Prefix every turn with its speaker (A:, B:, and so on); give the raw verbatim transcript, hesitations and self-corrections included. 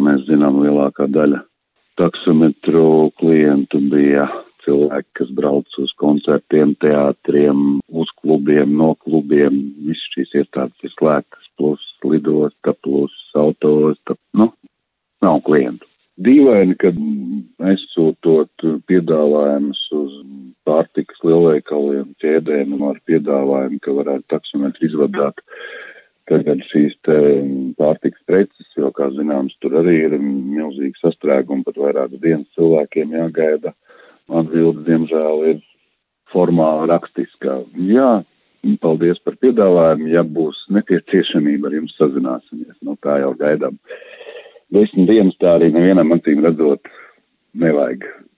A: mēs zinām, lielākā daļa taksometru klientu bija cilvēki, kas brauc uz koncertiem, teātriem, uz klubiem, no klubiem. Viss šīs iestādes ir slēgtas, plus lidosta, plus autosta. Nu, nav klientu. Dīvaini, kad aizsūtot piedāvājumus uz pārtikas lielveikaliem, ķēdēm un ar piedāvājumu, ka varētu taksometru izvadāt tagad šīs te pārtikas preces, jo, kā zināms, tur arī ir milzīgi sastrēgumi, pat vairākas dienas cilvēkiem jāgaida. Atbilde, diemžēl, ir formāli rakstiskā. Jā, paldies par piedāvājumu, ja būs nepieciešamība, ar jums sazināsimies. Nu, tā jau gaidām. Desmit dienas tā arī nevienam acīm redzot nevajag